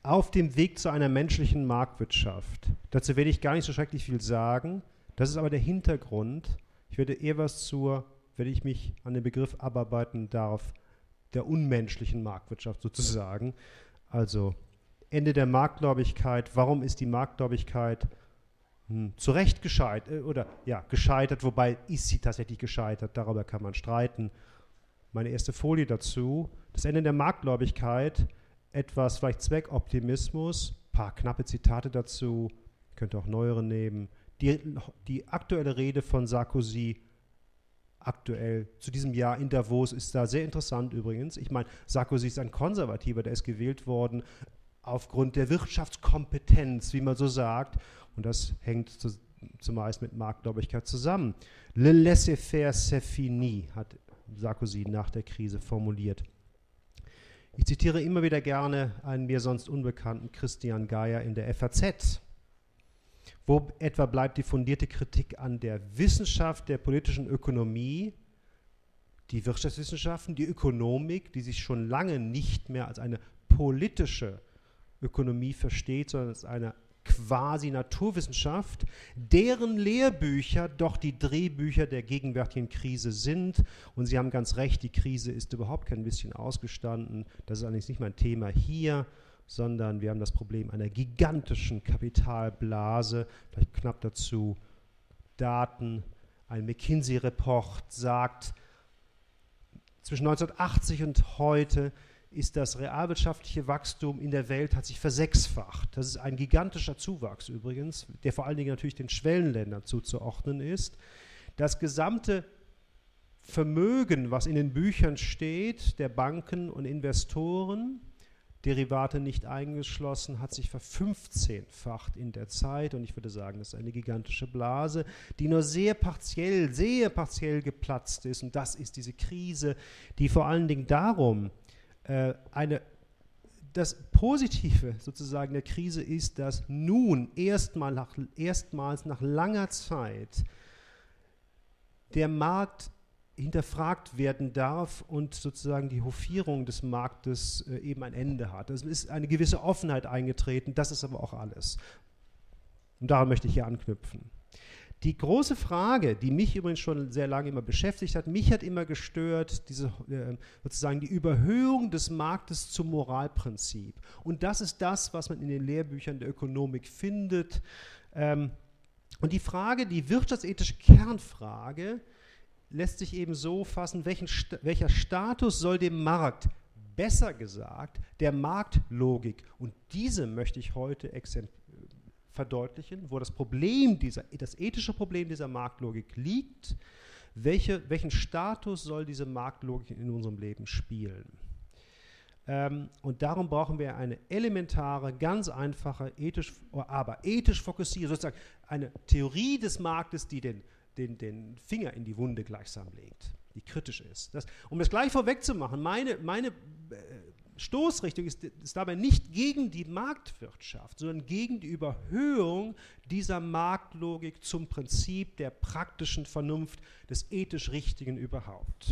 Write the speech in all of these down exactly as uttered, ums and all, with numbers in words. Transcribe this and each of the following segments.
auf dem Weg zu einer menschlichen Marktwirtschaft. Dazu werde ich gar nicht so schrecklich viel sagen. Das ist aber der Hintergrund. Ich werde eher was zur, wenn ich mich an den Begriff abarbeiten darf, der unmenschlichen Marktwirtschaft sozusagen. Also Ende der Marktgläubigkeit. Warum ist die Marktgläubigkeit hm, zu Recht gescheitert, oder ja, gescheitert, wobei ist sie tatsächlich gescheitert, darüber kann man streiten. Meine erste Folie dazu, das Ende der Marktgläubigkeit, etwas vielleicht Zweckoptimismus, ein paar knappe Zitate dazu, könnt ihr auch neuere nehmen. Die, die aktuelle Rede von Sarkozy, aktuell zu diesem Jahr in Davos, ist da sehr interessant übrigens. Ich meine, Sarkozy ist ein Konservativer, der ist gewählt worden aufgrund der Wirtschaftskompetenz, wie man so sagt. Und das hängt zu, zumeist mit Marktgläubigkeit zusammen. Le laissez-faire, c'est fini, hat Sarkozy nach der Krise formuliert. Ich zitiere immer wieder gerne einen mir sonst unbekannten Christian Geier in der F A Z. Wo etwa bleibt die fundierte Kritik an der Wissenschaft der politischen Ökonomie, die Wirtschaftswissenschaften, die Ökonomik, die sich schon lange nicht mehr als eine politische Ökonomie versteht, sondern als eine quasi Naturwissenschaft, deren Lehrbücher doch die Drehbücher der gegenwärtigen Krise sind. Und Sie haben ganz recht, die Krise ist überhaupt kein bisschen ausgestanden. Das ist allerdings nicht mein Thema hier, sondern wir haben das Problem einer gigantischen Kapitalblase. Vielleicht knapp dazu Daten. Ein McKinsey-Report sagt, zwischen neunzehnhundertachtzig und heute ist das realwirtschaftliche Wachstum in der Welt hat sich versechsfacht. Das ist ein gigantischer Zuwachs übrigens, der vor allen Dingen natürlich den Schwellenländern zuzuordnen ist. Das gesamte Vermögen, was in den Büchern steht, der Banken und Investoren, Derivate nicht eingeschlossen, hat sich verfünfzehnfacht in der Zeit. Und ich würde sagen, das ist eine gigantische Blase, die nur sehr partiell, sehr partiell geplatzt ist. Und das ist diese Krise, die vor allen Dingen darum Eine, das Positive sozusagen der Krise ist, dass nun erstmal nach, erstmals nach langer Zeit der Markt hinterfragt werden darf und sozusagen die Hofierung des Marktes äh, eben ein Ende hat. Es ist eine gewisse Offenheit eingetreten, das ist aber auch alles. Und daran möchte ich hier anknüpfen. Die große Frage, die mich übrigens schon sehr lange immer beschäftigt hat, mich hat immer gestört, diese, äh, sozusagen die Überhöhung des Marktes zum Moralprinzip. Und das ist das, was man in den Lehrbüchern der Ökonomik findet. Ähm, und die Frage, die wirtschaftsethische Kernfrage, lässt sich eben so fassen, welchen, welcher Status soll dem Markt, besser gesagt, der Marktlogik, und diese möchte ich heute exemplifizieren, verdeutlichen, wo das Problem dieser, das ethische Problem dieser Marktlogik liegt, welche, welchen Status soll diese Marktlogik in unserem Leben spielen. Ähm, und darum brauchen wir eine elementare, ganz einfache, ethisch, aber ethisch fokussierte, sozusagen eine Theorie des Marktes, die den, den, den Finger in die Wunde gleichsam legt, die kritisch ist. Das, um das gleich vorwegzumachen, meine, meine äh, Stoßrichtung ist, ist dabei nicht gegen die Marktwirtschaft, sondern gegen die Überhöhung dieser Marktlogik zum Prinzip der praktischen Vernunft, des ethisch Richtigen überhaupt.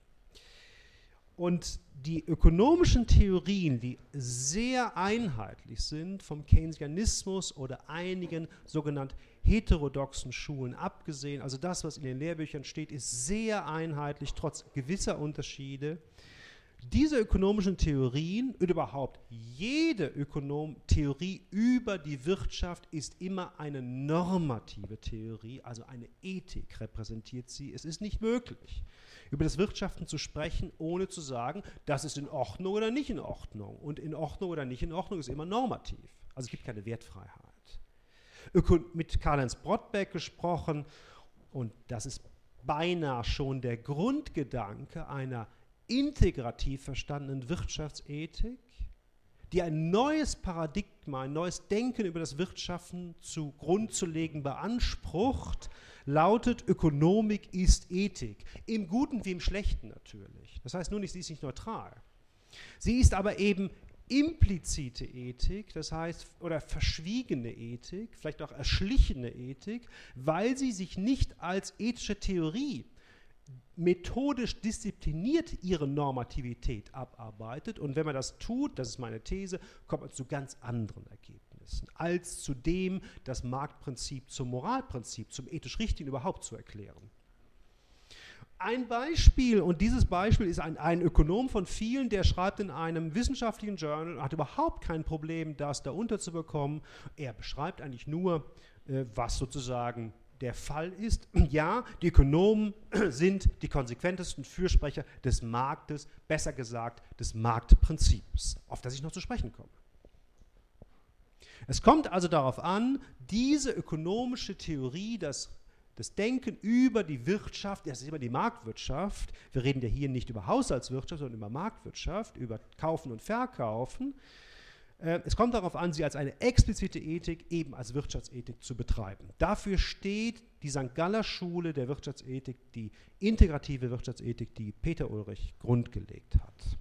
Und die ökonomischen Theorien, die sehr einheitlich sind, vom Keynesianismus oder einigen sogenannten heterodoxen Schulen abgesehen, also das, was in den Lehrbüchern steht, ist sehr einheitlich, trotz gewisser Unterschiede. Diese ökonomischen Theorien und überhaupt jede Ökonom- Theorie über die Wirtschaft ist immer eine normative Theorie, also eine Ethik repräsentiert sie. Es ist nicht möglich, über das Wirtschaften zu sprechen, ohne zu sagen, das ist in Ordnung oder nicht in Ordnung. Und in Ordnung oder nicht in Ordnung ist immer normativ. Also es gibt keine Wertfreiheit. Öko- mit Karl-Heinz Brodbeck gesprochen, und das ist beinahe schon der Grundgedanke einer integrativ verstandenen Wirtschaftsethik, die ein neues Paradigma, ein neues Denken über das Wirtschaften zugrund zu legen beansprucht, lautet: Ökonomik ist Ethik. Im Guten wie im Schlechten natürlich. Das heißt nur nicht, sie ist nicht neutral. Sie ist aber eben implizite Ethik, das heißt, oder verschwiegene Ethik, vielleicht auch erschlichene Ethik, weil sie sich nicht als ethische Theorie methodisch diszipliniert ihre Normativität abarbeitet. Und wenn man das tut, das ist meine These, kommt man zu ganz anderen Ergebnissen, als zu dem, das Marktprinzip zum Moralprinzip, zum ethisch Richtigen überhaupt zu erklären. Ein Beispiel, und dieses Beispiel ist ein, ein Ökonom von vielen, der schreibt in einem wissenschaftlichen Journal, hat überhaupt kein Problem, das da unterzubekommen. Er beschreibt eigentlich nur, äh, was sozusagen der Fall ist. Ja, die Ökonomen sind die konsequentesten Fürsprecher des Marktes, besser gesagt des Marktprinzips, auf das ich noch zu sprechen komme. Es kommt also darauf an, diese ökonomische Theorie, das Das Denken über die Wirtschaft, das ist immer die Marktwirtschaft, wir reden ja hier nicht über Haushaltswirtschaft, sondern über Marktwirtschaft, über Kaufen und Verkaufen. Äh, es kommt darauf an, sie als eine explizite Ethik, eben als Wirtschaftsethik zu betreiben. Dafür steht die Sankt Galler Schule der Wirtschaftsethik, die integrative Wirtschaftsethik, die Peter Ulrich grundgelegt hat.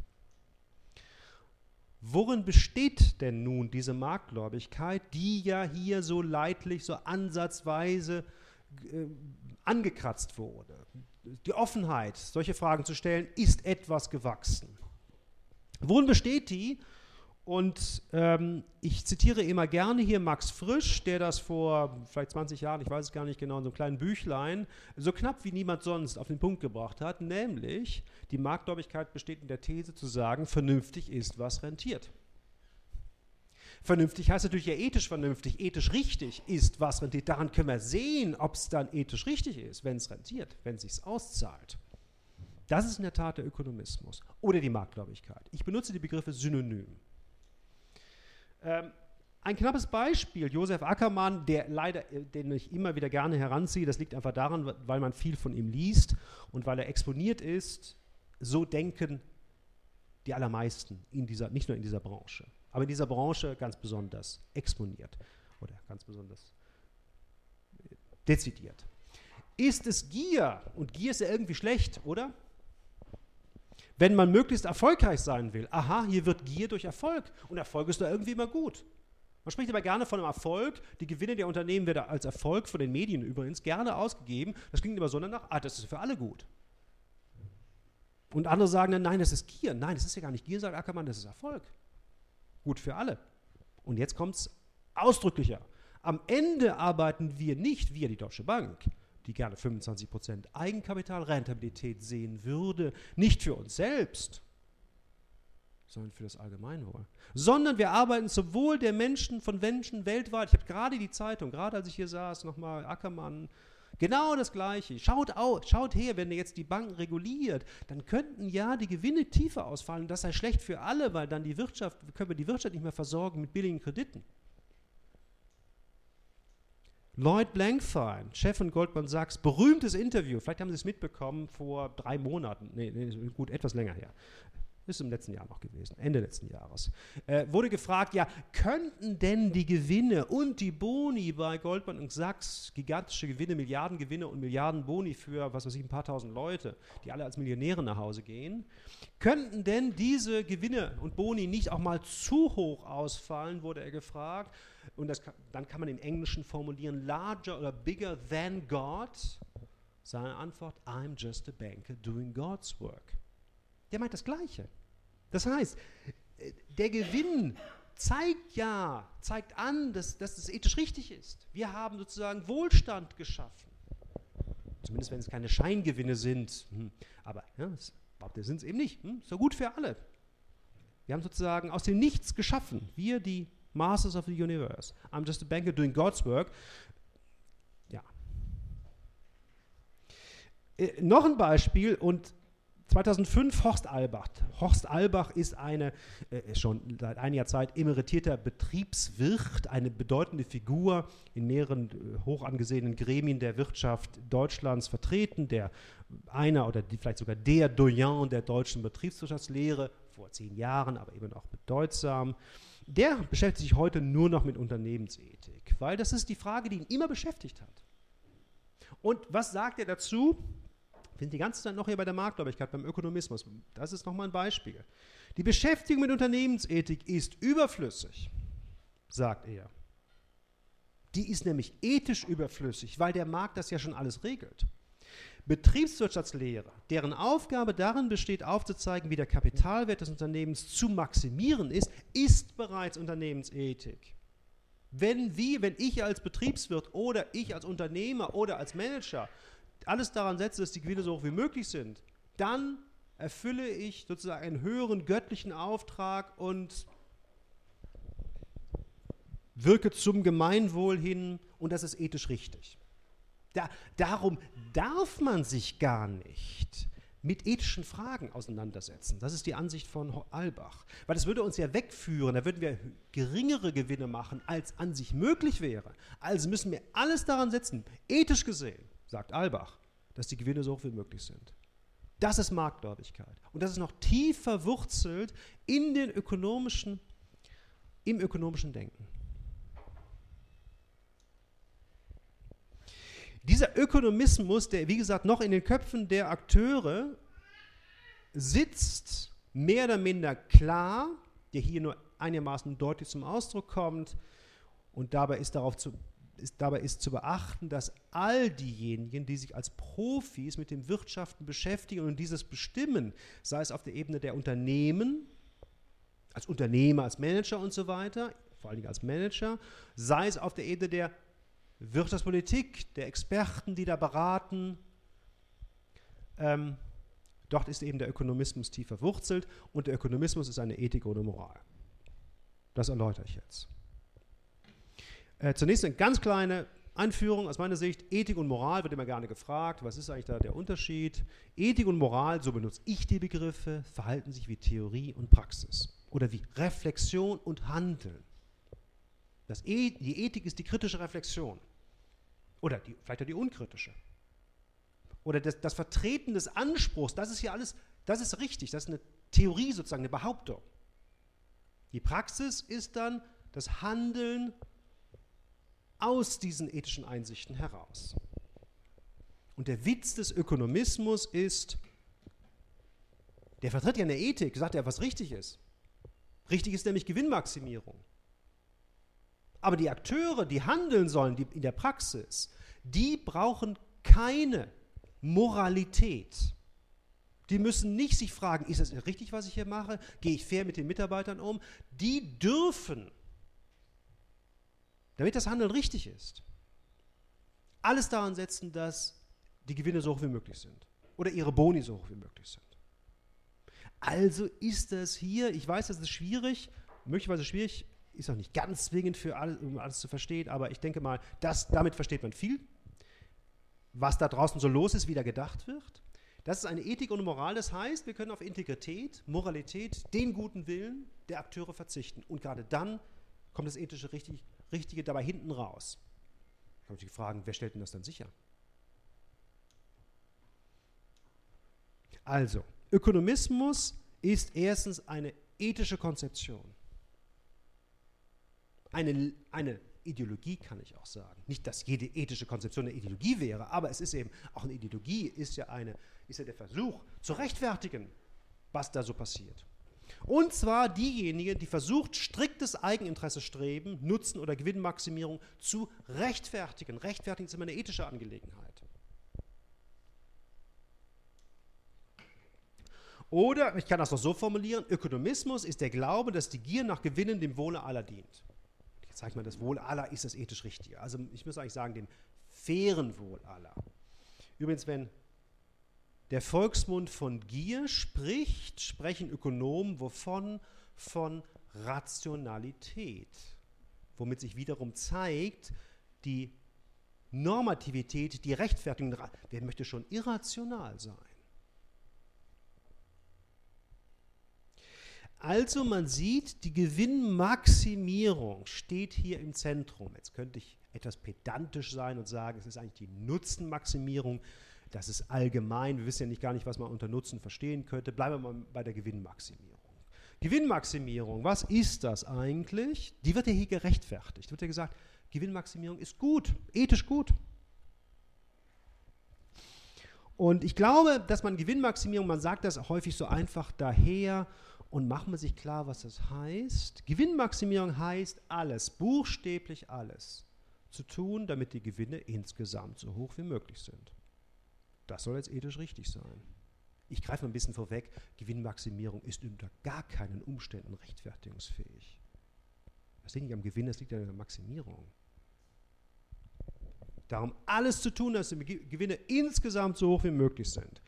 Worin besteht denn nun diese Marktgläubigkeit, die ja hier so leidlich, so ansatzweise angekratzt wurde? Die Offenheit, solche Fragen zu stellen, ist etwas gewachsen. Worin besteht die? Und ähm, ich zitiere immer gerne hier Max Frisch, der das vor vielleicht zwanzig Jahren, ich weiß es gar nicht genau, in so einem kleinen Büchlein, so knapp wie niemand sonst auf den Punkt gebracht hat, nämlich die Marktgläubigkeit besteht in der These zu sagen, vernünftig ist, was rentiert. Vernünftig heißt natürlich ja ethisch vernünftig, ethisch richtig ist, was rentiert. Daran können wir sehen, ob es dann ethisch richtig ist, wenn es rentiert, wenn es sich auszahlt. Das ist in der Tat der Ökonomismus oder die Marktgläubigkeit. Ich benutze die Begriffe synonym. Ähm, ein knappes Beispiel, Josef Ackermann, der leider, den ich immer wieder gerne heranziehe, das liegt einfach daran, weil man viel von ihm liest und weil er exponiert ist, so denken die allermeisten, in dieser, nicht nur in dieser Branche. Aber in dieser Branche ganz besonders exponiert oder ganz besonders dezidiert. Ist es Gier? Und Gier ist ja irgendwie schlecht, oder? Wenn man möglichst erfolgreich sein will, aha, hier wird Gier durch Erfolg und Erfolg ist da irgendwie immer gut. Man spricht aber gerne von einem Erfolg, die Gewinne der Unternehmen werden als Erfolg von den Medien übrigens gerne ausgegeben. Das klingt immer so danach, ah, das ist für alle gut. Und andere sagen dann, nein, das ist Gier. Nein, das ist ja gar nicht Gier, sagt Ackermann, das ist Erfolg. Gut für alle. Und jetzt kommt es ausdrücklicher. Am Ende arbeiten wir nicht, wir die Deutsche Bank, die gerne fünfundzwanzig Prozent Eigenkapitalrentabilität sehen würde, nicht für uns selbst, sondern für das Allgemeinwohl. Sondern wir arbeiten zum Wohl der Menschen, von Menschen weltweit. Ich habe gerade die Zeitung, gerade als ich hier saß, nochmal Ackermann, genau das Gleiche. Schaut, au, schaut her, wenn ihr jetzt die Banken reguliert, dann könnten ja die Gewinne tiefer ausfallen. Das sei schlecht für alle, weil dann die Wirtschaft, können wir die Wirtschaft nicht mehr versorgen mit billigen Krediten. Lloyd Blankfein, Chef von Goldman Sachs, berühmtes Interview, vielleicht haben Sie es mitbekommen, vor drei Monaten, nee, nee, gut, etwas länger her. Ist im letzten Jahr noch gewesen, Ende letzten Jahres, äh, wurde gefragt, ja, könnten denn die Gewinne und die Boni bei Goldman und Sachs, gigantische Gewinne, Milliardengewinne und Milliardenboni für, was weiß ich, ein paar tausend Leute, die alle als Millionäre nach Hause gehen, könnten denn diese Gewinne und Boni nicht auch mal zu hoch ausfallen, wurde er gefragt. Und das kann, dann kann man im Englischen formulieren, larger oder bigger than God. Seine Antwort, I'm just a banker doing God's work. Der meint das Gleiche. Das heißt, der Gewinn zeigt ja, zeigt an, dass, dass es ethisch richtig ist. Wir haben sozusagen Wohlstand geschaffen. Zumindest wenn es keine Scheingewinne sind. Hm. Aber ja, das, das sind es eben nicht. Hm. So gut für alle. Wir haben sozusagen aus dem Nichts geschaffen. Wir, die Masters of the Universe. I'm just a banker doing God's work. Ja. Äh, noch ein Beispiel und zweitausendfünf Horst Albach. Horst Albach ist eine, äh, schon seit einiger Zeit emeritierter Betriebswirt, eine bedeutende Figur in mehreren äh, hoch angesehenen Gremien der Wirtschaft Deutschlands vertreten, der einer oder die, vielleicht sogar der Doyen der deutschen Betriebswirtschaftslehre, vor zehn Jahren, aber eben auch bedeutsam. Der beschäftigt sich heute nur noch mit Unternehmensethik, weil das ist die Frage, die ihn immer beschäftigt hat. Und was sagt er dazu? Wir sind die ganze Zeit noch hier bei der Marktgläubigkeit, beim Ökonomismus. Das ist nochmal ein Beispiel. Die Beschäftigung mit Unternehmensethik ist überflüssig, sagt er. Die ist nämlich ethisch überflüssig, weil der Markt das ja schon alles regelt. Betriebswirtschaftslehrer, deren Aufgabe darin besteht, aufzuzeigen, wie der Kapitalwert des Unternehmens zu maximieren ist, ist bereits Unternehmensethik. Wenn wir, wenn ich als Betriebswirt oder ich als Unternehmer oder als Manager alles daran setze, dass die Gewinne so hoch wie möglich sind, dann erfülle ich sozusagen einen höheren göttlichen Auftrag und wirke zum Gemeinwohl hin und das ist ethisch richtig. Da, darum darf man sich gar nicht mit ethischen Fragen auseinandersetzen. Das ist die Ansicht von Albach. Weil das würde uns ja wegführen, da würden wir geringere Gewinne machen, als an sich möglich wäre. Also müssen wir alles daran setzen, ethisch gesehen, sagt Albach, dass die Gewinne so hoch wie möglich sind. Das ist Marktgläubigkeit. Und das ist noch tief verwurzelt in den ökonomischen, im ökonomischen Denken. Dieser Ökonomismus, der wie gesagt noch in den Köpfen der Akteure sitzt, mehr oder minder klar, der hier nur einigermaßen deutlich zum Ausdruck kommt und dabei ist, darauf zu, ist, dabei ist zu beachten, dass all diejenigen, die sich als Profis mit dem Wirtschaften beschäftigen und dieses bestimmen, sei es auf der Ebene der Unternehmen, als Unternehmer, als Manager und so weiter, vor allen Dingen als Manager, sei es auf der Ebene der Wirtschaftspolitik, der Experten, die da beraten, ähm, dort ist eben der Ökonomismus tief verwurzelt und der Ökonomismus ist eine Ethik oder Moral. Das erläutere ich jetzt. Äh, zunächst eine ganz kleine Einführung aus meiner Sicht. Ethik und Moral wird immer gerne gefragt. Was ist eigentlich da der Unterschied? Ethik und Moral, so benutze ich die Begriffe, verhalten sich wie Theorie und Praxis oder wie Reflexion und Handeln. Das e- die Ethik ist die kritische Reflexion. Oder die, vielleicht auch die unkritische. Oder das, das Vertreten des Anspruchs, das ist hier alles, das ist richtig, das ist eine Theorie sozusagen, eine Behauptung. Die Praxis ist dann das Handeln aus diesen ethischen Einsichten heraus. Und der Witz des Ökonomismus ist, der vertritt ja eine Ethik, sagt ja, was richtig ist. Richtig ist nämlich Gewinnmaximierung. Aber die Akteure, die handeln sollen die in der Praxis, die brauchen keine Moralität. Die müssen nicht sich fragen, ist das richtig, was ich hier mache? Gehe ich fair mit den Mitarbeitern um? Die dürfen, damit das Handeln richtig ist, alles daran setzen, dass die Gewinne so hoch wie möglich sind oder ihre Boni so hoch wie möglich sind. Also ist das hier, ich weiß, das ist schwierig, möglicherweise schwierig, ist auch nicht ganz zwingend für alles, um alles zu verstehen, aber ich denke mal, das, damit versteht man viel, was da draußen so los ist, wie da gedacht wird. Das ist eine Ethik und Moral, das heißt, wir können auf Integrität, Moralität, den guten Willen der Akteure verzichten. Und gerade dann kommt das ethische richtig, Richtige dabei hinten raus. Da kann man sich fragen, wer stellt denn das dann sicher? Also, Ökonomismus ist erstens eine ethische Konzeption. Eine, eine Ideologie kann ich auch sagen. Nicht, dass jede ethische Konzeption eine Ideologie wäre, aber es ist eben, auch eine Ideologie ist ja, eine, ist ja der Versuch zu rechtfertigen, was da so passiert. Und zwar diejenige, die versucht, striktes Eigeninteresse streben, Nutzen oder Gewinnmaximierung zu rechtfertigen. Rechtfertigen ist immer eine ethische Angelegenheit. Oder, ich kann das noch so formulieren, Ökonomismus ist der Glaube, dass die Gier nach Gewinnen dem Wohle aller dient. Jetzt sage ich mal, das Wohl aller ist das ethisch Richtige. Also ich muss eigentlich sagen, dem fairen Wohl aller. Übrigens, wenn der Volksmund von Gier spricht, sprechen Ökonomen wovon? Von Rationalität. Womit sich wiederum zeigt, die Normativität, die Rechtfertigung, wer möchte schon irrational sein? Also man sieht, die Gewinnmaximierung steht hier im Zentrum. Jetzt könnte ich etwas pedantisch sein und sagen, es ist eigentlich die Nutzenmaximierung. Das ist allgemein, wir wissen ja nicht gar nicht, was man unter Nutzen verstehen könnte. Bleiben wir mal bei der Gewinnmaximierung. Gewinnmaximierung, was ist das eigentlich? Die wird ja hier gerechtfertigt. Wird ja gesagt, Gewinnmaximierung ist gut, ethisch gut. Und ich glaube, dass man Gewinnmaximierung, man sagt das häufig so einfach daher, und machen wir sich klar, was das heißt. Gewinnmaximierung heißt alles, buchstäblich alles, zu tun, damit die Gewinne insgesamt so hoch wie möglich sind. das soll jetzt ethisch richtig sein. Ich greife mal ein bisschen vorweg, Gewinnmaximierung ist unter gar keinen Umständen rechtfertigungsfähig. Das liegt nicht am Gewinn, das liegt an der Maximierung. Darum alles zu tun, dass die Gewinne insgesamt so hoch wie möglich sind.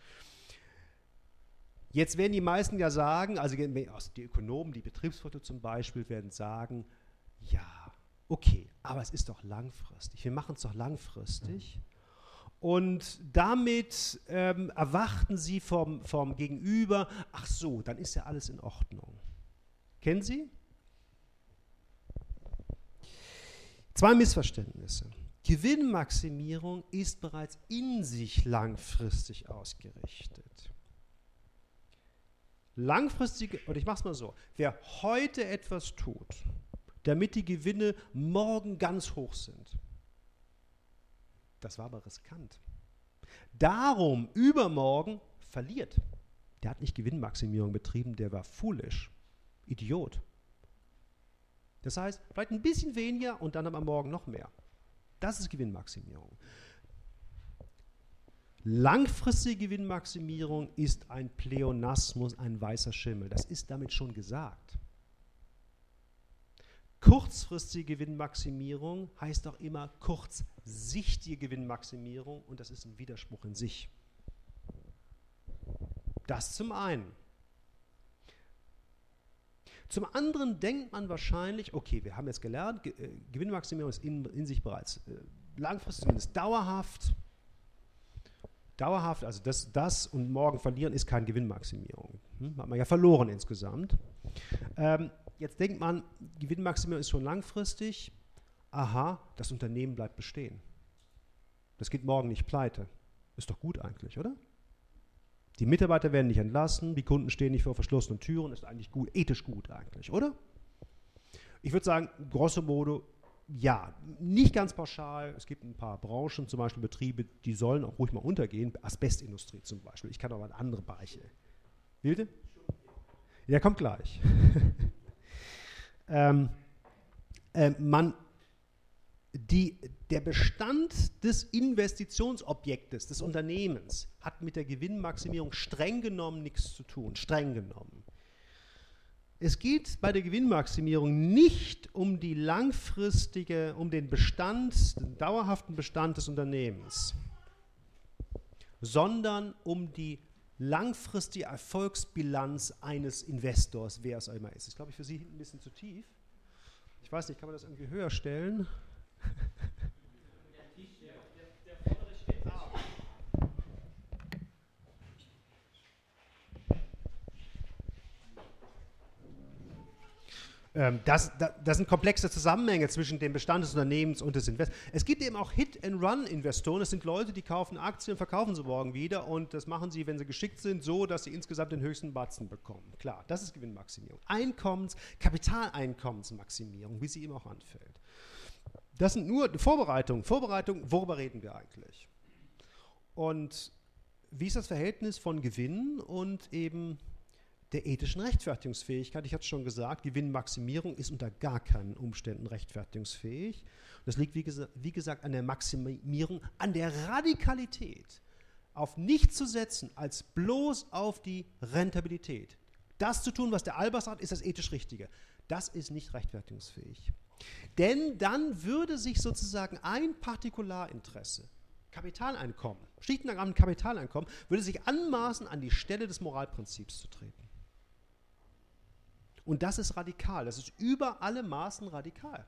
Jetzt werden die meisten ja sagen, also die Ökonomen, die Betriebswirte zum Beispiel, werden sagen, ja, okay, aber es ist doch langfristig. Wir machen es doch langfristig. Und damit ähm, erwarten sie vom, vom Gegenüber, ach so, dann ist ja alles in Ordnung. Kennen Sie? Zwei Missverständnisse. Gewinnmaximierung ist bereits in sich langfristig ausgerichtet. Langfristige, oder ich mache es mal so, wer heute etwas tut, damit die Gewinne morgen ganz hoch sind, das war aber riskant. Darum übermorgen verliert. Der hat nicht Gewinnmaximierung betrieben, der war foolish, Idiot. Das heißt, vielleicht ein bisschen weniger und dann am Morgen noch mehr. Das ist Gewinnmaximierung. Langfristige Gewinnmaximierung ist ein Pleonasmus, ein weißer Schimmel. Das ist damit schon gesagt. Kurzfristige Gewinnmaximierung heißt auch immer kurzsichtige Gewinnmaximierung und das ist ein Widerspruch in sich. Das zum einen. Zum anderen denkt man wahrscheinlich, okay, wir haben jetzt gelernt, Ge- äh, Gewinnmaximierung ist in, in sich bereits äh, langfristig, zumindest dauerhaft. Dauerhaft, also das, das und morgen verlieren ist keine Gewinnmaximierung. Hm? Hat man ja verloren insgesamt. Ähm, jetzt denkt man, Gewinnmaximierung ist schon langfristig. Aha, das Unternehmen bleibt bestehen. Das geht morgen nicht pleite. Ist doch gut eigentlich, oder? Die Mitarbeiter werden nicht entlassen, die Kunden stehen nicht vor verschlossenen Türen, ist eigentlich gut, ethisch gut eigentlich, oder? Ich würde sagen, grosso modo, ja, nicht ganz pauschal. Es gibt ein paar Branchen, zum Beispiel Betriebe, die sollen auch ruhig mal untergehen. Asbestindustrie zum Beispiel. Ich kann aber in andere Bereiche. Wie bitte? Ja, kommt gleich. ähm, äh, man, die, der Bestand des Investitionsobjektes, des Unternehmens, hat mit der Gewinnmaximierung streng genommen nichts zu tun. Streng genommen. Es geht bei der Gewinnmaximierung nicht um die langfristige, um den Bestand, den dauerhaften Bestand des Unternehmens, sondern um die langfristige Erfolgsbilanz eines Investors, wer es auch immer ist. Das ist, glaube ich, für Sie ein bisschen zu tief. Ich weiß nicht, kann man das irgendwie höher stellen? Der Tisch, der, der, der vordere steht da. Das, das, das sind komplexe Zusammenhänge zwischen dem Bestand des Unternehmens und des Investors. Es gibt eben auch Hit-and-Run-Investoren. Das sind Leute, die kaufen Aktien, verkaufen sie morgen wieder und das machen sie, wenn sie geschickt sind, so, dass sie insgesamt den höchsten Batzen bekommen. Klar, das ist Gewinnmaximierung. Einkommens-, Kapitaleinkommensmaximierung, wie sie ihm auch anfällt. Das sind nur Vorbereitungen. Vorbereitungen, worüber reden wir eigentlich? Und wie ist das Verhältnis von Gewinn und eben der ethischen Rechtfertigungsfähigkeit? Ich hatte es schon gesagt, Gewinnmaximierung ist unter gar keinen Umständen rechtfertigungsfähig. Das liegt, wie, gesa- wie gesagt, an der Maximierung, an der Radikalität, auf nichts zu setzen, als bloß auf die Rentabilität. Das zu tun, was der Albers sagt, ist das ethisch Richtige. Das ist nicht rechtfertigungsfähig. Denn dann würde sich sozusagen ein Partikularinteresse, Kapitaleinkommen, schlicht und ergreifend Kapitaleinkommen, würde sich anmaßen, an die Stelle des Moralprinzips zu treten. Und das ist radikal, das ist über alle Maßen radikal.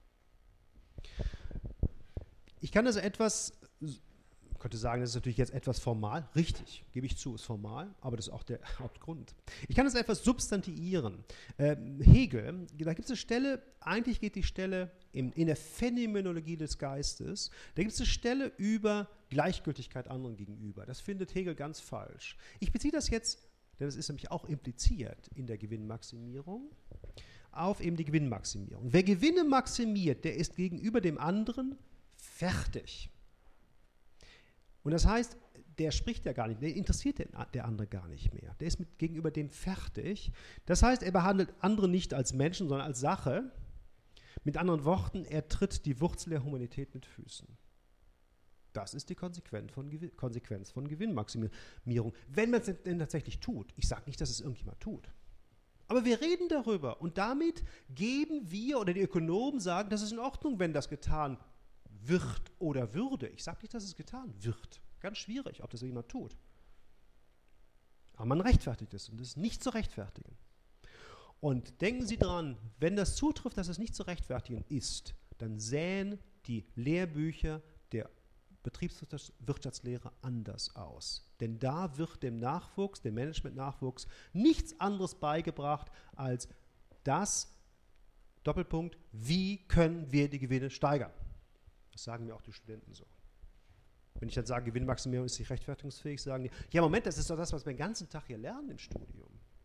Ich kann also etwas, könnte sagen, das ist natürlich jetzt etwas formal, richtig, gebe ich zu, ist formal, aber das ist auch der Hauptgrund. Ich kann das etwas substantiieren. Ähm, Hegel, da gibt es eine Stelle, eigentlich geht die Stelle in, in der Phänomenologie des Geistes, da gibt es eine Stelle über Gleichgültigkeit anderen gegenüber. Das findet Hegel ganz falsch. Ich beziehe das jetzt, denn das ist nämlich auch impliziert in der Gewinnmaximierung, auf eben die Gewinnmaximierung. Wer Gewinne maximiert, der ist gegenüber dem anderen fertig. Und das heißt, der spricht ja gar nicht, der interessiert den, der andere gar nicht mehr. Der ist mit, gegenüber dem fertig. Das heißt, er behandelt andere nicht als Menschen, sondern als Sache. Mit anderen Worten, er tritt die Wurzel der Humanität mit Füßen. Das ist die Konsequenz von, Gewin- Konsequenz von Gewinnmaximierung. Wenn man es denn tatsächlich tut. Ich sage nicht, dass es irgendjemand tut. Aber wir reden darüber und damit geben wir oder die Ökonomen sagen, das ist in Ordnung, wenn das getan wird oder würde. Ich sage nicht, dass es getan wird. Ganz schwierig, ob das jemand tut. Aber man rechtfertigt es und es ist nicht zu rechtfertigen. Und denken Sie dran, wenn das zutrifft, dass es nicht zu rechtfertigen ist, dann sähen die Lehrbücher der Betriebswirtschaftslehre anders aus. Denn da wird dem Nachwuchs, dem Management-Nachwuchs, nichts anderes beigebracht als das, Doppelpunkt, wie können wir die Gewinne steigern? Das sagen mir auch die Studenten so. Wenn ich dann sage, Gewinnmaximierung ist nicht rechtfertigungsfähig, sagen die, ja Moment, das ist doch das, was wir den ganzen Tag hier lernen im Studium.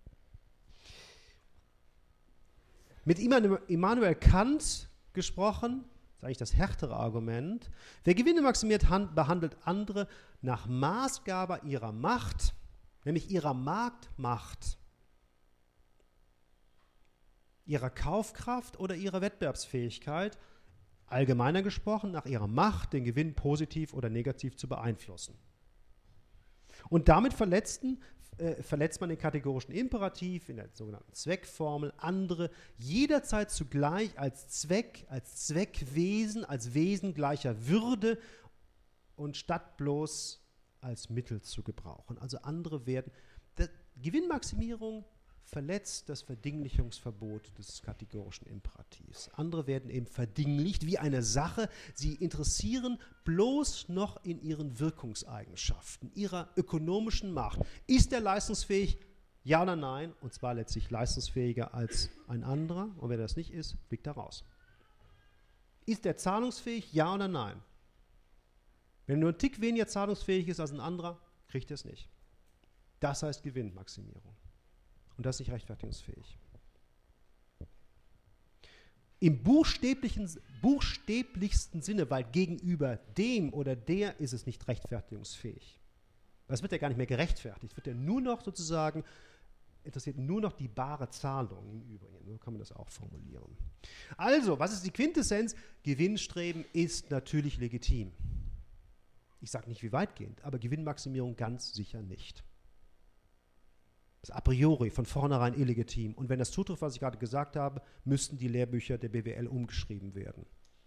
Mit Immanuel Kant gesprochen, das ist eigentlich das härtere Argument. Wer Gewinne maximiert, behandelt andere nach Maßgabe ihrer Macht, nämlich ihrer Marktmacht, ihrer Kaufkraft oder ihrer Wettbewerbsfähigkeit, allgemeiner gesprochen, nach ihrer Macht, den Gewinn positiv oder negativ zu beeinflussen. Und damit verletzten, äh, verletzt man den kategorischen Imperativ in der sogenannten Zweckformel, andere jederzeit zugleich als Zweck, als Zweckwesen, als Wesen gleicher Würde und statt bloß als Mittel zu gebrauchen. Also andere werden, der, Gewinnmaximierung verletzt das Verdinglichungsverbot des kategorischen Imperativs. Andere werden eben verdinglicht wie eine Sache. Sie interessieren bloß noch in ihren Wirkungseigenschaften, ihrer ökonomischen Macht. Ist er leistungsfähig? Ja oder nein? Und zwar letztlich leistungsfähiger als ein anderer. Und wenn das nicht ist, fliegt er raus. Ist er zahlungsfähig? Ja oder nein? Wenn er nur ein Tick weniger zahlungsfähig ist als ein anderer, kriegt er es nicht. Das heißt Gewinnmaximierung. Und das ist nicht rechtfertigungsfähig. Im buchstäblichen, buchstäblichsten Sinne, weil gegenüber dem oder der ist es nicht rechtfertigungsfähig. Das wird ja gar nicht mehr gerechtfertigt. Wird ja nur noch sozusagen, interessiert nur noch die bare Zahlung im Übrigen. So kann man das auch formulieren. Also, was ist die Quintessenz? Gewinnstreben ist natürlich legitim. Ich sage nicht wie weitgehend, aber Gewinnmaximierung ganz sicher nicht. Das ist a priori von vornherein illegitim. Und wenn das zutrifft, was ich gerade gesagt habe, müssten die Lehrbücher der B W L umgeschrieben werden.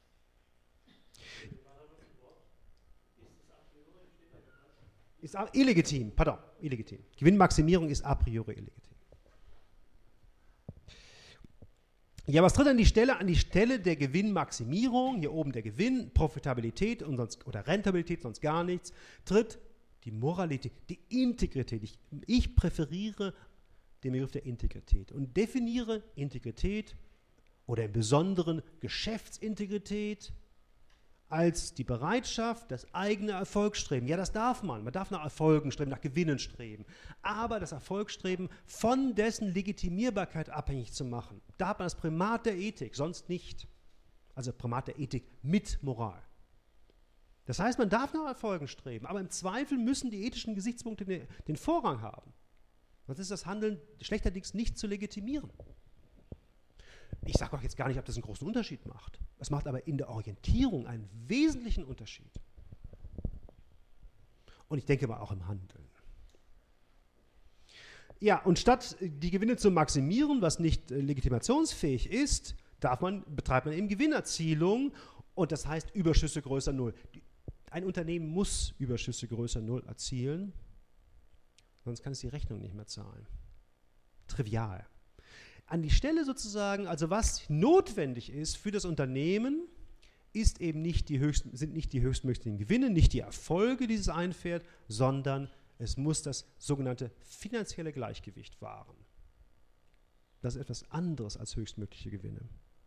Ist illegitim, pardon, illegitim. Gewinnmaximierung ist a priori illegitim. Ja, was tritt an die Stelle? An die Stelle der Gewinnmaximierung, hier oben der Gewinn, Profitabilität und sonst, oder Rentabilität, sonst gar nichts, tritt die Moralität, die Integrität. Ich, ich präferiere den Begriff der Integrität und definiere Integrität oder im Besonderen Geschäftsintegrität als die Bereitschaft, das eigene Erfolgsstreben. Ja, das darf man. Man darf nach Erfolgen streben, nach Gewinnen streben. Aber das Erfolgsstreben von dessen Legitimierbarkeit abhängig zu machen. Da hat man das Primat der Ethik, sonst nicht. Also Primat der Ethik mit Moral. Das heißt, man darf nach Erfolgen streben, aber im Zweifel müssen die ethischen Gesichtspunkte den, den Vorrang haben. Sonst ist das Handeln schlechterdings nicht zu legitimieren. Ich sage auch jetzt gar nicht, ob das einen großen Unterschied macht. Es macht aber in der Orientierung einen wesentlichen Unterschied. Und ich denke mal auch im Handeln. Ja, und statt die Gewinne zu maximieren, was nicht äh, legitimationsfähig ist, darf man, betreibt man eben Gewinnerzielung und das heißt Überschüsse größer Null. Die, Ein Unternehmen muss Überschüsse größer Null erzielen, sonst kann es die Rechnung nicht mehr zahlen. Trivial. An die Stelle sozusagen, also was notwendig ist für das Unternehmen, ist eben nicht die höchsten, sind nicht die höchstmöglichen Gewinne, nicht die Erfolge, die es einfährt, sondern es muss das sogenannte finanzielle Gleichgewicht wahren. Das ist etwas anderes als höchstmögliche Gewinne.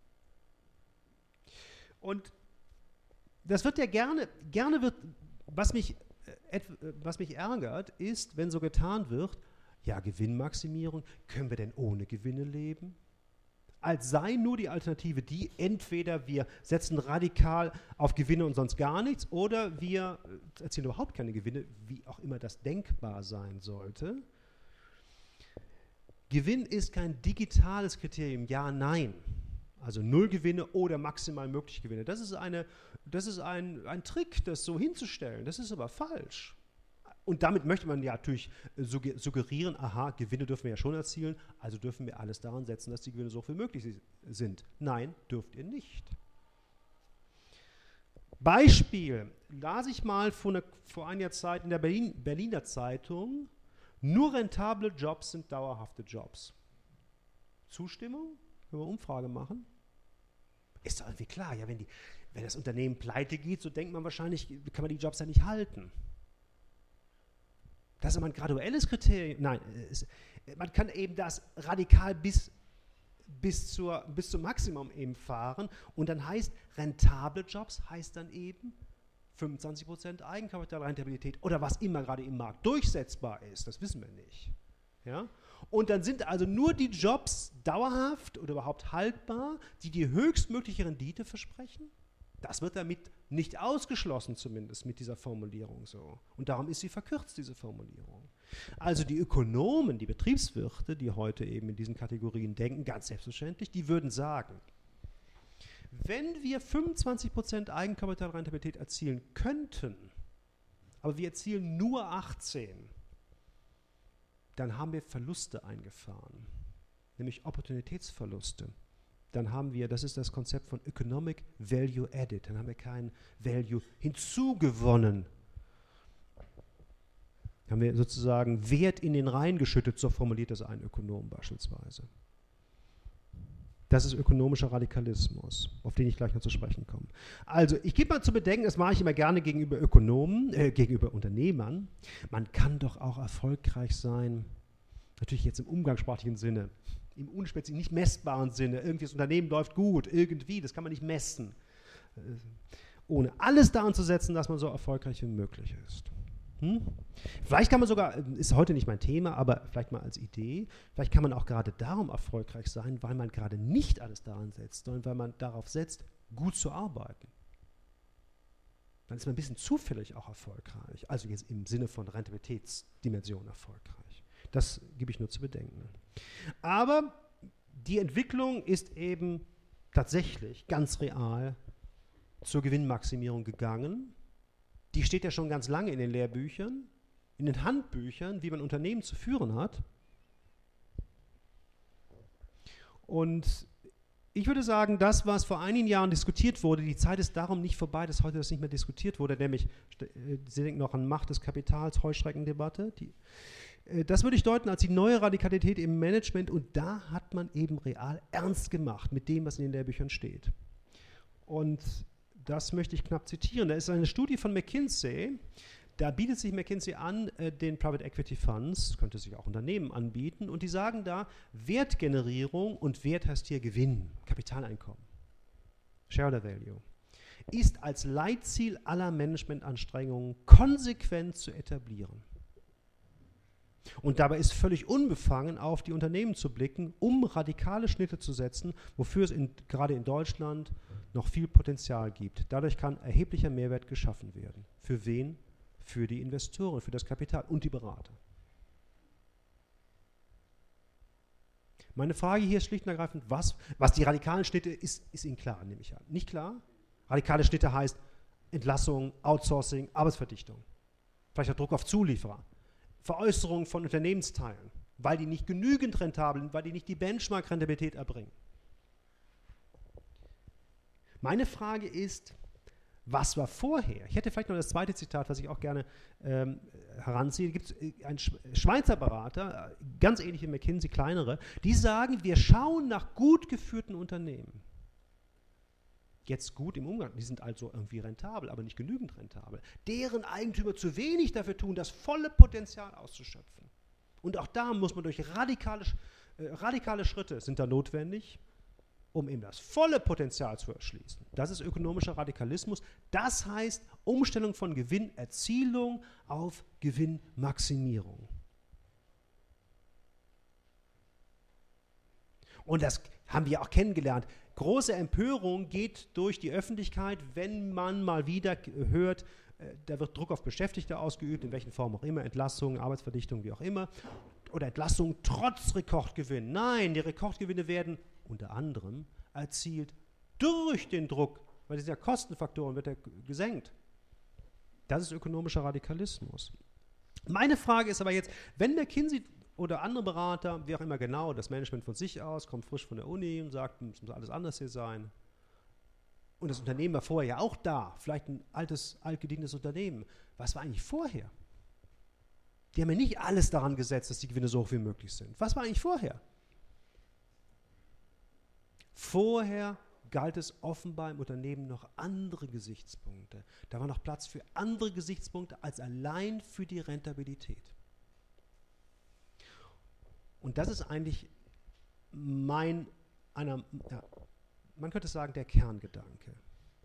Und das wird ja gerne, gerne wird, was mich, äh, was mich ärgert, ist, wenn so getan wird, ja, Gewinnmaximierung, können wir denn ohne Gewinne leben? Als sei nur die Alternative die, entweder wir setzen radikal auf Gewinne und sonst gar nichts, oder wir erzielen überhaupt keine Gewinne, wie auch immer das denkbar sein sollte. Gewinn ist kein digitales Kriterium, ja, nein. Also Nullgewinne oder maximal mögliche Gewinne. Das ist, eine, das ist ein, ein Trick, das so hinzustellen. Das ist aber falsch. Und damit möchte man ja natürlich suggerieren, aha, Gewinne dürfen wir ja schon erzielen, also dürfen wir alles daran setzen, dass die Gewinne so viel möglich sind. Nein, dürft ihr nicht. Beispiel, las ich mal vor, eine, vor einiger Zeit in der Berlin, Berliner Zeitung, nur rentable Jobs sind dauerhafte Jobs. Zustimmung? Wenn wir Umfrage machen? Ist doch irgendwie klar, ja, wenn, die, wenn das Unternehmen pleite geht, so denkt man wahrscheinlich, kann man die Jobs ja nicht halten. Das ist aber ein graduelles Kriterium. Nein, es, man kann eben das radikal bis, bis, zur, bis zum Maximum eben fahren. Und dann heißt, rentable Jobs heißt dann eben fünfundzwanzig Prozent Eigenkapitalrentabilität oder was immer gerade im Markt durchsetzbar ist. Das wissen wir nicht. Ja? Und dann sind also nur die Jobs dauerhaft oder überhaupt haltbar, die die höchstmögliche Rendite versprechen. Das wird damit nicht ausgeschlossen, zumindest mit dieser Formulierung so. Und darum ist sie verkürzt, diese Formulierung. Also die Ökonomen, die Betriebswirte, die heute eben in diesen Kategorien denken, ganz selbstverständlich, die würden sagen, wenn wir fünfundzwanzig Prozent Eigenkapitalrentabilität erzielen könnten, aber wir erzielen nur achtzehn, dann haben wir Verluste eingefahren, nämlich Opportunitätsverluste. Dann haben wir, das ist das Konzept von Economic Value Added, dann haben wir keinen Value hinzugewonnen. Haben wir sozusagen Wert in den Rhein geschüttet, so formuliert das ein Ökonom beispielsweise. Das ist ökonomischer Radikalismus, auf den ich gleich noch zu sprechen komme. Also, ich gebe mal zu bedenken, das mache ich immer gerne gegenüber Ökonomen, äh, gegenüber Unternehmern. Man kann doch auch erfolgreich sein, natürlich jetzt im umgangssprachlichen Sinne, im unspezifischen, nicht messbaren Sinne. Irgendwie das Unternehmen läuft gut, irgendwie, das kann man nicht messen. Äh, ohne alles daran zu setzen, dass man so erfolgreich wie möglich ist. Hm? Vielleicht kann man sogar, ist heute nicht mein Thema, aber vielleicht mal als Idee, vielleicht kann man auch gerade darum erfolgreich sein, weil man gerade nicht alles daran setzt, sondern weil man darauf setzt, gut zu arbeiten. Dann ist man ein bisschen zufällig auch erfolgreich, also jetzt im Sinne von Rentabilitätsdimension erfolgreich. Das gebe ich nur zu bedenken. Aber die Entwicklung ist eben tatsächlich ganz real zur Gewinnmaximierung gegangen. Die steht ja schon ganz lange in den Lehrbüchern, in den Handbüchern, wie man Unternehmen zu führen hat. Und ich würde sagen, das, was vor einigen Jahren diskutiert wurde, die Zeit ist darum nicht vorbei, dass heute das nicht mehr diskutiert wurde, nämlich, Sie denken noch an Macht des Kapitals, Heuschreckendebatte, die, das würde ich deuten als die neue Radikalität im Management und da hat man eben real ernst gemacht mit dem, was in den Lehrbüchern steht. Und das möchte ich knapp zitieren. Da ist eine Studie von McKinsey, da bietet sich McKinsey an, äh, den Private Equity Funds, könnte sich auch Unternehmen anbieten, und die sagen da, Wertgenerierung, und Wert heißt hier Gewinn, Kapitaleinkommen, Shareholder Value, ist als Leitziel aller Managementanstrengungen konsequent zu etablieren. Und dabei ist völlig unbefangen, auf die Unternehmen zu blicken, um radikale Schnitte zu setzen, wofür es in, gerade in Deutschland noch viel Potenzial gibt. Dadurch kann erheblicher Mehrwert geschaffen werden. Für wen? Für die Investoren, für das Kapital und die Berater. Meine Frage hier ist schlicht und ergreifend, was, was die radikalen Schnitte ist, ist Ihnen klar, nehme ich an. Nicht klar? Radikale Schnitte heißt Entlassung, Outsourcing, Arbeitsverdichtung. Vielleicht auch Druck auf Zulieferer. Veräußerung von Unternehmensteilen, weil die nicht genügend rentabel sind, weil die nicht die Benchmark-Rentabilität erbringen. Meine Frage ist, was war vorher? Ich hätte vielleicht noch das zweite Zitat, was ich auch gerne ähm, heranziehe. Da gibt es einen Schweizer Berater, ganz ähnlich wie McKinsey, kleinere, die sagen, wir schauen nach gut geführten Unternehmen. Jetzt gut im Umgang, die sind also irgendwie rentabel, aber nicht genügend rentabel. Deren Eigentümer zu wenig dafür tun, das volle Potenzial auszuschöpfen. Und auch da muss man durch radikale, äh, radikale Schritte sind da notwendig, um eben das volle Potenzial zu erschließen. Das ist ökonomischer Radikalismus. Das heißt Umstellung von Gewinnerzielung auf Gewinnmaximierung. Und das haben wir auch kennengelernt. Große Empörung geht durch die Öffentlichkeit, wenn man mal wieder hört, äh, da wird Druck auf Beschäftigte ausgeübt, in welchen Form auch immer, Entlassungen, Arbeitsverdichtung, wie auch immer, oder Entlassungen trotz Rekordgewinn. Nein, die Rekordgewinne werden unter anderem erzielt durch den Druck, weil diese Kostenfaktoren wird er gesenkt. Das ist ökonomischer Radikalismus. Meine Frage ist aber jetzt, wenn McKinsey oder andere Berater, wie auch immer genau, das Management von sich aus, kommt frisch von der Uni und sagt, es muss alles anders hier sein. Und das Unternehmen war vorher ja auch da, vielleicht ein altes, altgediegenes Unternehmen. Was war eigentlich vorher? Die haben ja nicht alles daran gesetzt, dass die Gewinne so hoch wie möglich sind. Was war eigentlich vorher? Vorher galt es offenbar im Unternehmen noch andere Gesichtspunkte. Da war noch Platz für andere Gesichtspunkte als allein für die Rentabilität. Und das ist eigentlich mein, einer, ja, man könnte sagen, der Kerngedanke.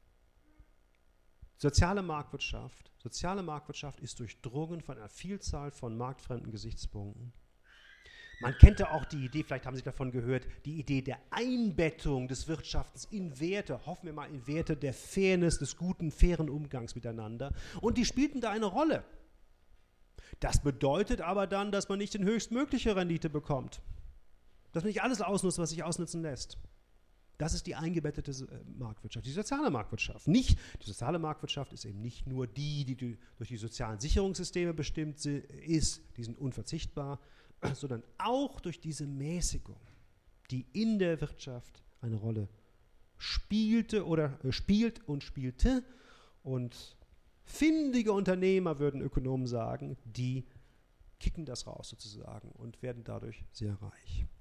Soziale Marktwirtschaft, soziale Marktwirtschaft ist durchdrungen von einer Vielzahl von marktfremden Gesichtspunkten. Man kennt ja auch die Idee, vielleicht haben Sie davon gehört, die Idee der Einbettung des Wirtschaftens in Werte, hoffen wir mal in Werte der Fairness, des guten, fairen Umgangs miteinander. Und die spielten da eine Rolle. Das bedeutet aber dann, dass man nicht die höchstmögliche Rendite bekommt. Dass man nicht alles ausnutzt, was sich ausnutzen lässt. Das ist die eingebettete Marktwirtschaft, die soziale Marktwirtschaft. Nicht, die soziale Marktwirtschaft ist eben nicht nur die, die durch die sozialen Sicherungssysteme bestimmt ist, die sind unverzichtbar, sondern auch durch diese Mäßigung, die in der Wirtschaft eine Rolle spielte oder äh, spielt und spielte. Und findige Unternehmer, würden Ökonomen sagen, die kicken das raus sozusagen und werden dadurch sehr reich.